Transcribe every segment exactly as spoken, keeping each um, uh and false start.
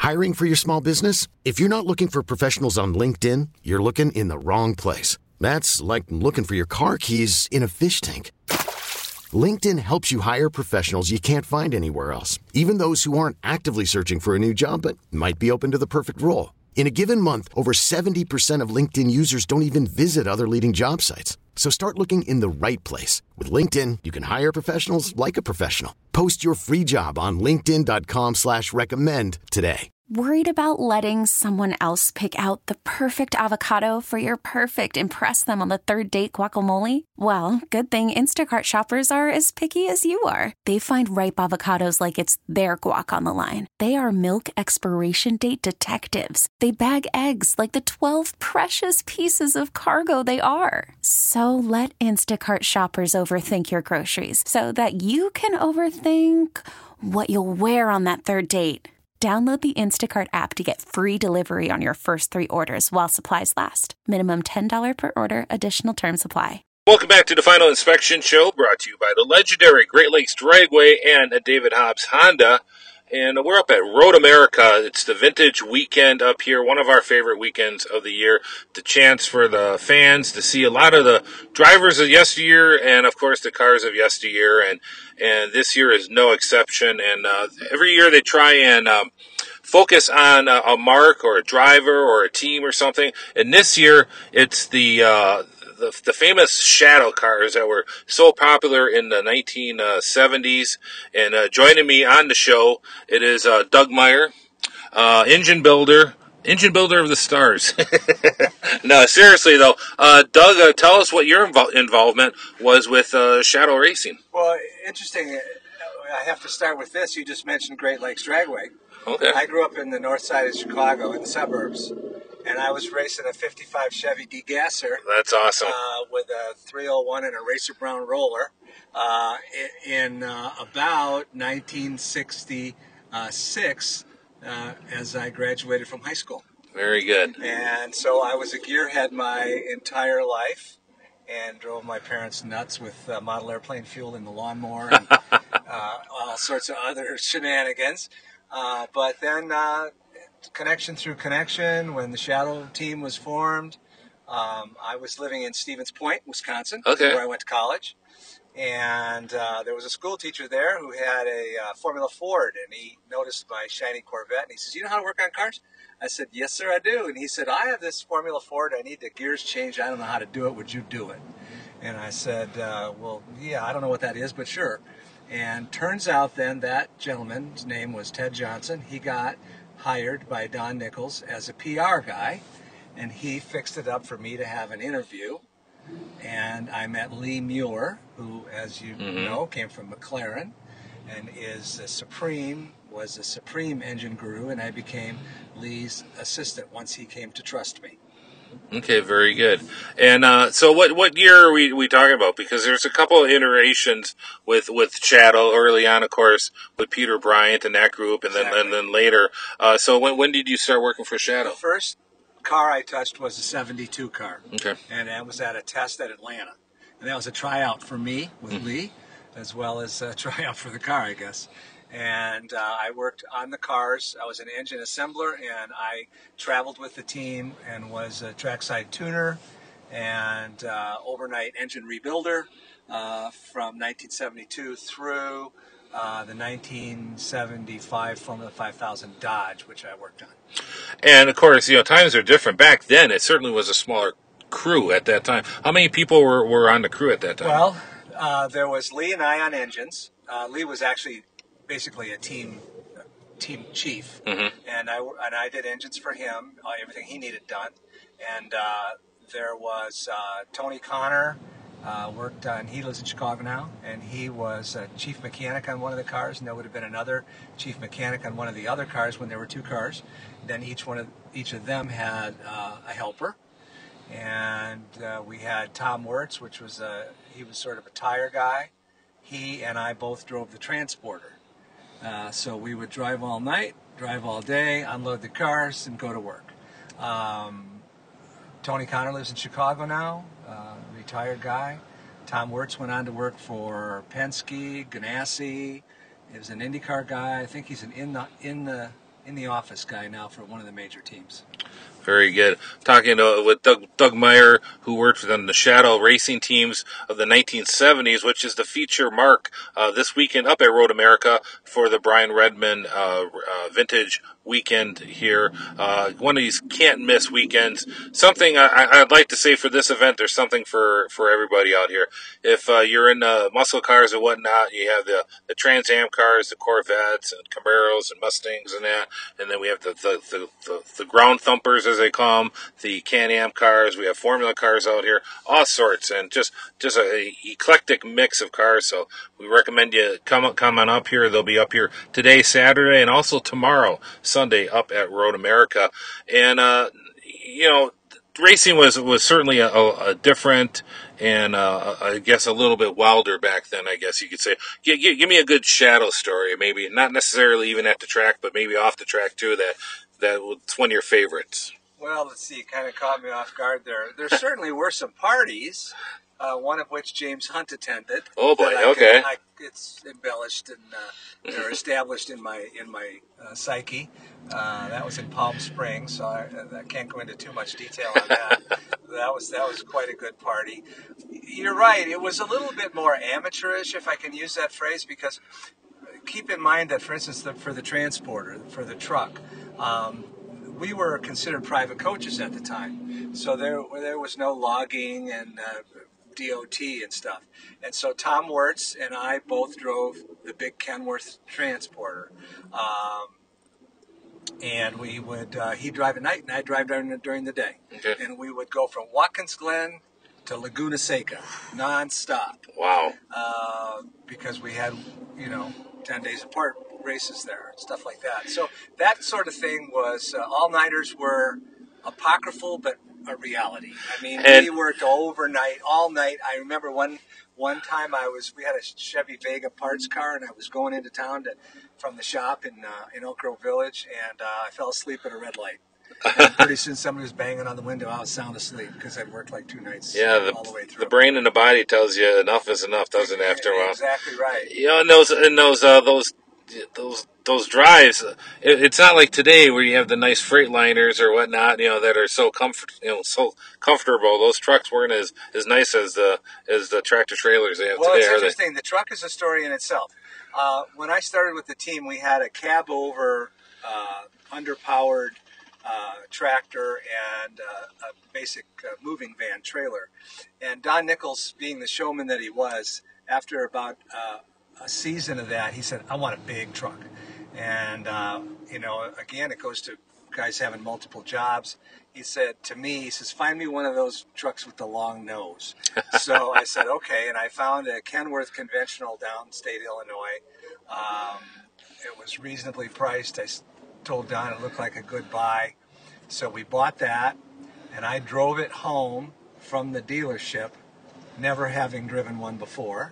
Hiring for your small business? If you're not looking for professionals on LinkedIn, you're looking in the wrong place. That's like looking for your car keys in a fish tank. LinkedIn helps you hire professionals you can't find anywhere else, even those who aren't actively searching for a new job but might be open to the perfect role. In a given month, over seventy percent of LinkedIn users don't even visit other leading job sites. So start looking in the right place. With LinkedIn, you can hire professionals like a professional. Post your free job on linkedin dot com slash recommend today. Worried about letting someone else pick out the perfect avocado for your perfect impress them on the third date guacamole? Well, good thing Instacart shoppers are as picky as you are. They find ripe avocados like it's their guac on the line. They are milk expiration date detectives. They bag eggs like the twelve precious pieces of cargo they are. So let Instacart shoppers overthink your groceries so that you can overthink what you'll wear on that third date. Download the Instacart app to get free delivery on your first three orders while supplies last. Minimum ten dollars per order. Additional terms apply. Welcome back to the Final Inspection Show, brought to you by the legendary Great Lakes Dragway and David Hobbs Honda. And we're up at Road America. It's the vintage weekend up here, one of our favorite weekends of the year. The chance for the fans to see a lot of the drivers of yesteryear and, of course, the cars of yesteryear. And, and this year is no exception. And uh, every year they try and um, focus on a, a mark or a driver or a team or something. And this year it's the... Uh, The, the famous shadow cars that were so popular in the nineteen seventies. And uh, joining me on the show, it is uh, Doug Meyer, uh, engine builder, engine builder of the stars. No, seriously though, uh, Doug, uh, tell us what your invo- involvement was with uh, shadow racing. Well, interesting. I have to start with this. You just mentioned Great Lakes Dragway. Okay. I grew up in the north side of Chicago, in the suburbs. And I was racing a fifty-five Chevy degasser. That's awesome. Uh, with a three oh one and a Racer Brown roller uh, in uh, about nineteen sixty-six uh, as I graduated from high school. Very good. And so I was a gearhead my entire life and drove my parents nuts with uh, model airplane fuel in the lawnmower and uh, all sorts of other shenanigans. Uh, but then... Uh, connection through connection, when the Shadow team was formed, um, I was living in Stevens Point, Wisconsin, okay. where I went to college. And uh, there was a school teacher there who had a uh, Formula Ford, and he noticed my shiny Corvette, and he says, "You know how to work on cars?" I said, "Yes, sir, I do." And he said, "I have this Formula Ford. I need the gears changed. I don't know how to do it. Would you do it?" And I said, uh, well, yeah, I don't know what that is, but sure. And turns out then that gentleman's name was Ted Johnson. He got hired by Don Nichols as a P R guy, and he fixed it up for me to have an interview. And I met Lee Muir, who, as you mm-hmm. know, came from McLaren and is a supreme, was a supreme engine guru, and I became Lee's assistant once he came to trust me. Okay, very good. And uh, so what what year are we, we talking about? Because there's a couple of iterations with, with Shadow early on, of course, with Peter Bryant and that group, and then exactly. and then later. Uh, so when when did you start working for Shadow? The first car I touched was a seventy-two car. Okay. And that was at a test at Atlanta. And that was a tryout for me with mm-hmm. Lee, as well as a tryout for the car, I guess. And uh, I worked on the cars. I was an engine assembler, and I traveled with the team and was a trackside tuner and uh, overnight engine rebuilder uh, from nineteen seventy-two through uh, the nineteen seventy-five Formula five thousand Dodge, which I worked on. And, of course, you know, times are different. Back then, it certainly was a smaller crew at that time. How many people were, were on the crew at that time? Well, uh, there was Lee and I on engines. Uh, Lee was actually basically a team team chief, mm-hmm. and I and I did engines for him, uh, everything he needed done. And uh, there was uh, Tony Connor, uh, worked on. He lives in Chicago now, and he was a chief mechanic on one of the cars, and there would have been another chief mechanic on one of the other cars when there were two cars. Then each one of each of them had uh, a helper, and uh, we had Tom Wirtz, which was a he was sort of a tire guy. He and I both drove the transporter. Uh, so we would drive all night, drive all day, unload the cars, and go to work. Um, Tony Connor lives in Chicago now, uh, retired guy. Tom Wirtz went on to work for Penske, Ganassi. He was an IndyCar guy. I think he's an in the in the in the office guy now for one of the major teams. Very good. Talking uh, with Doug, Doug Meyer, who worked on the Shadow racing teams of the nineteen seventies, which is the feature mark uh, this weekend up at Road America for the Brian Redman uh, uh, Vintage Weekend here. Uh, one of these can't-miss weekends. Something I, I'd like to say for this event, there's something for, for everybody out here. If uh, you're in uh, muscle cars and whatnot, you have the, the Trans Am cars, the Corvettes and Camaros and Mustangs and that, and then we have the, the, the, the, the ground thumpers, as they call them, the Can-Am cars. We have Formula cars out here, all sorts, and just just a, a eclectic mix of cars. So we recommend you come come on up here. They'll be up here today, Saturday, and also tomorrow, Sunday, up at Road America. And uh, you know, racing was was certainly a, a, a different and uh, I guess a little bit wilder back then, I guess you could say. G- g- give me a good Shadow story, maybe not necessarily even at the track, but maybe off the track too. That that's one of your favorites. Well, let's see. You kind of caught me off guard there. There certainly were some parties, uh, one of which James Hunt attended. Oh boy, I okay. Can, I, it's embellished and uh, they're established in my in my uh, psyche. Uh, that was in Palm Springs, so I, I can't go into too much detail on that. that was that was quite a good party. You're right. It was a little bit more amateurish, if I can use that phrase, because keep in mind that, for instance, the, for the transporter, for the truck. Um, We were considered private coaches at the time, so there there was no logging and uh, D O T and stuff. And so Tom Wirtz and I both drove the big Kenworth transporter, um, and we would uh, he'd drive at night and I'd drive during the, during the day, okay. And we would go from Watkins Glen to Laguna Seca nonstop. Wow! Uh, because we had, you know, ten days apart races there and stuff like that. So that sort of thing was, uh, all-nighters were apocryphal, but a reality. I mean, and we worked overnight, all night. I remember one one time I was, we had a Chevy Vega parts car, and I was going into town to, from the shop in uh, in Oak Grove Village, and uh, I fell asleep at a red light. And pretty soon somebody was banging on the window. I was sound asleep because I'd worked like two nights yeah, the, all the way through. The brain and the body tells you enough is enough, doesn't it, after a while? Exactly right. You know, and those, and those, uh, those, those, those drives, it, it's not like today where you have the nice Freightliners or whatnot, you know, that are so comfort, you know, so comfortable. Those trucks weren't as, as nice as the, as the tractor trailers they have well, today. Well, it's interesting. The truck is a story in itself. Uh, when I started with the team, we had a cab over, uh, underpowered, Uh, tractor and uh, a basic uh, moving van trailer. And Don Nichols, being the showman that he was, after about uh, a season of that, he said, I want a big truck. And, uh, you know, again, it goes to guys having multiple jobs. He said to me, he says, find me one of those trucks with the long nose. So I said, okay. And I found a Kenworth conventional downstate Illinois. Um, it was reasonably priced. I told Don it looked like a good buy. So we bought that, and I drove it home from the dealership, never having driven one before,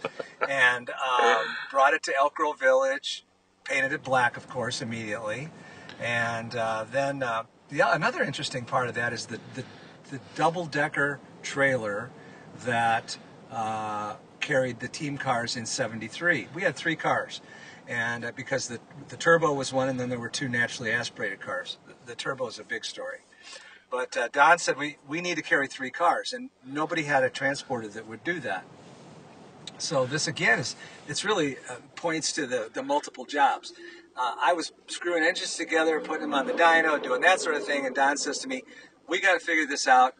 and um, brought it to Elk Grove Village, painted it black, of course, immediately. And uh, then uh, the, another interesting part of that is the, the, the double-decker trailer that uh, carried the team cars in seventy-three. We had three cars. And uh, because the the turbo was one, and then there were two naturally aspirated cars. The, the turbo is a big story. But uh, Don said, we, we need to carry three cars, and nobody had a transporter that would do that. So this, again, is it's really uh, points to the, the multiple jobs. Uh, I was screwing engines together, putting them on the dyno, doing that sort of thing, and Don says to me, we got to figure this out.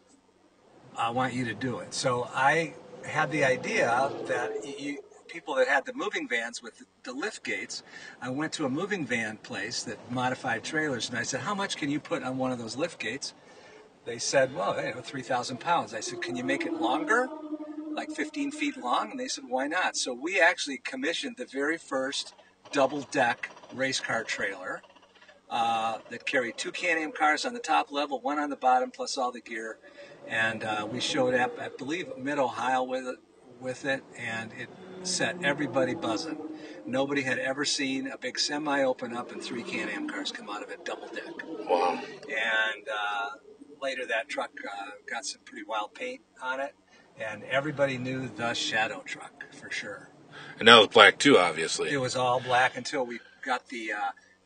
I want you to do it. So I had the idea that you... people that had the moving vans with the lift gates, I went to a moving van place that modified trailers, and I said, how much can you put on one of those lift gates? They said, well, you know, three thousand pounds. I said, can you make it longer, like fifteen feet long? And they said, why not? So we actually commissioned the very first double-deck race car trailer uh, that carried two Can-Am cars on the top level, one on the bottom, plus all the gear. And uh, we showed up, I believe, mid-Ohio with it, with it, and it set everybody buzzing. Nobody had ever seen a big semi open up and three Can-Am cars come out of it double deck. Wow. And uh, later that truck uh, got some pretty wild paint on it, and everybody knew the Shadow truck for sure. And that was black too, obviously. It was all black until we got the uh,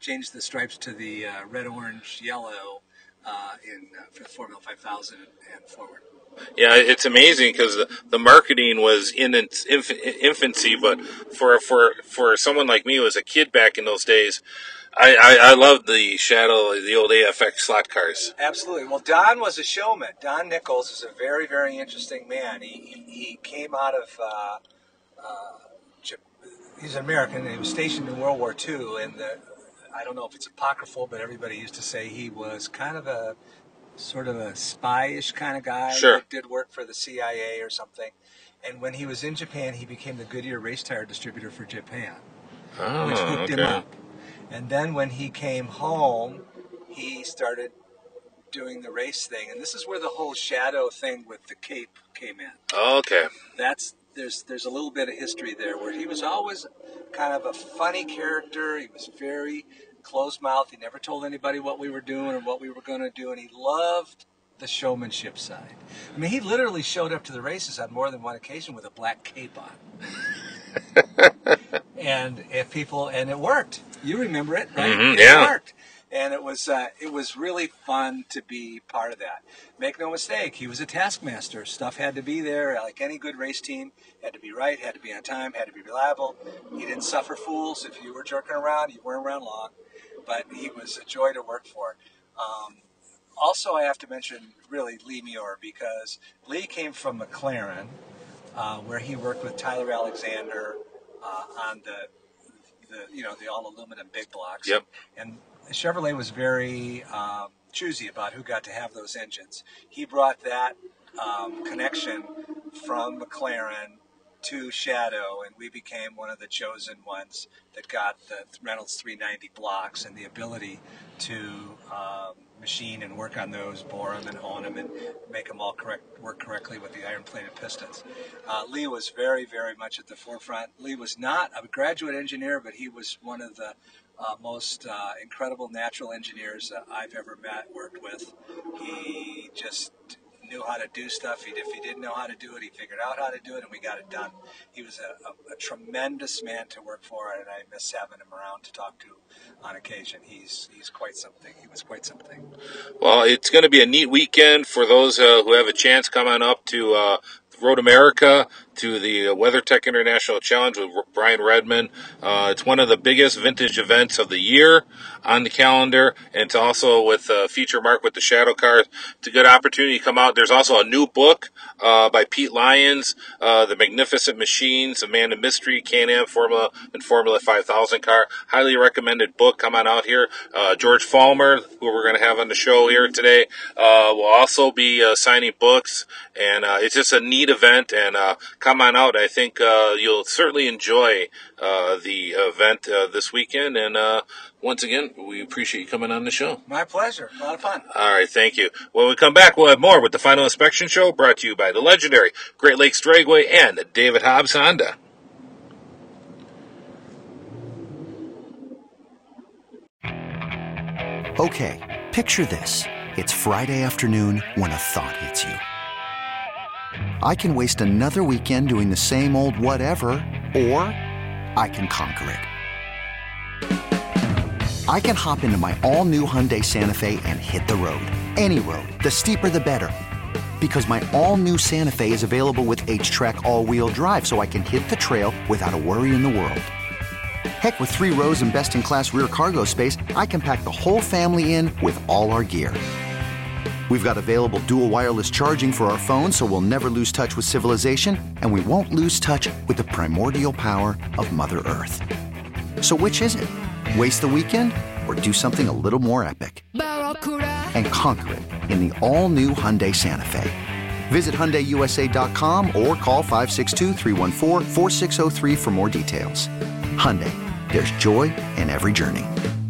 changed the stripes to the uh, red, orange, yellow uh, in uh, for the Formula five thousand and forward. Yeah, it's amazing because the, the marketing was in its inf- infancy, but for for for someone like me who was a kid back in those days, I, I, I loved the Shadow, the old A F X slot cars. Absolutely. Well, Don was a showman. Don Nichols is a very, very interesting man. He he, he came out of, uh, uh, he's an American. He was stationed in World War Two, and the, I don't know if it's apocryphal, but everybody used to say he was kind of a sort of a spy-ish kind of guy. Sure. He did work for the C I A or something. And when he was in Japan, he became the Goodyear race tire distributor for Japan, Oh, which hooked okay. him up. And then when he came home, he started doing the race thing. And this is where the whole Shadow thing with the cape came in. Okay. That's there's there's a little bit of history there where he was always kind of a funny character. He was very closed-mouthed. He never told anybody what we were doing or what we were going to do, and he loved the showmanship side. I mean, he literally showed up to the races on more than one occasion with a black cape on. And if people, and it worked. You remember it, right? Mm-hmm, it yeah. worked. And it was uh, it was really fun to be part of that. Make no mistake, he was a taskmaster. Stuff had to be there, like any good race team. Had to be right, had to be on time, had to be reliable. He didn't suffer fools. If you were jerking around, you weren't around long. But he was a joy to work for. Um, also, I have to mention, really, Lee Muir, because Lee came from McLaren, uh, where he worked with Tyler Alexander uh, on the, the, you know, the all-aluminum big blocks. Yep. And Chevrolet was very um, choosy about who got to have those engines. He brought that um, connection from McLaren to Shadow, and we became one of the chosen ones that got the Reynolds three ninety blocks and the ability to um, machine and work on those, bore them and hone them and make them all correct, work correctly with the iron-plated pistons. Uh, Lee was very, very much at the forefront. Lee was not a graduate engineer, but he was one of the uh, most uh, incredible natural engineers that I've ever met, worked with. He just knew how to do stuff. He, if he didn't know how to do it, he figured out how to do it, and we got it done. He was a, a, a tremendous man to work for, and I miss having him around to talk to on occasion. He's he's quite something. He was quite something. Well, it's going to be a neat weekend for those uh, who have a chance coming up to uh, Road America, to the WeatherTech International Challenge with Brian Redman. Uh, it's one of the biggest vintage events of the year on the calendar, and it's also with uh, feature mark with the Shadow cars. It's a good opportunity to come out. There's also a new book uh, by Pete Lyons, uh, The Magnificent Machines, A Man of Mystery, Can-Am Formula and Formula five thousand car. Highly recommended book. Come on out here. Uh, George Falmer, who we're going to have on the show here today, uh, will also be uh, signing books, and uh, it's just a neat event, and uh, come on out. I think uh, you'll certainly enjoy uh, the event uh, this weekend, and uh, once again, we appreciate you coming on the show. My pleasure. A lot of fun. All right, thank you. When we come back, we'll have more with the Final Inspection Show, brought to you by the legendary Great Lakes Dragway and David Hobbs Honda. Okay, picture this. It's Friday afternoon when a thought hits you. I can waste another weekend doing the same old whatever, or I can conquer it. I can hop into my all-new Hyundai Santa Fe and hit the road. Any road. The steeper, the better. Because my all-new Santa Fe is available with H-Track all-wheel drive, so I can hit the trail without a worry in the world. Heck, with three rows and best-in-class rear cargo space, I can pack the whole family in with all our gear. We've got available dual wireless charging for our phones, so we'll never lose touch with civilization, and we won't lose touch with the primordial power of Mother Earth. So which is it? Waste the weekend or do something a little more epic? And conquer it in the all-new Hyundai Santa Fe. Visit Hyundai U S A dot com or call five six two, three one four, four six zero three for more details. Hyundai, there's joy in every journey.